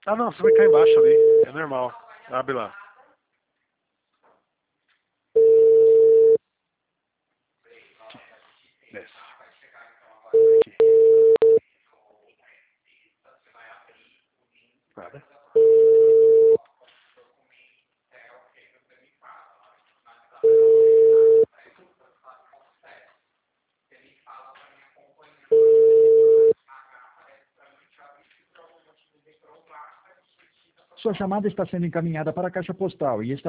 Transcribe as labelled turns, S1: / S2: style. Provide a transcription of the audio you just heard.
S1: Ah, não, você vai cair embaixo ali. É normal. Abre lá. Aqui. Desce. Aqui. Nada.
S2: Sua chamada está sendo encaminhada para a caixa postal e está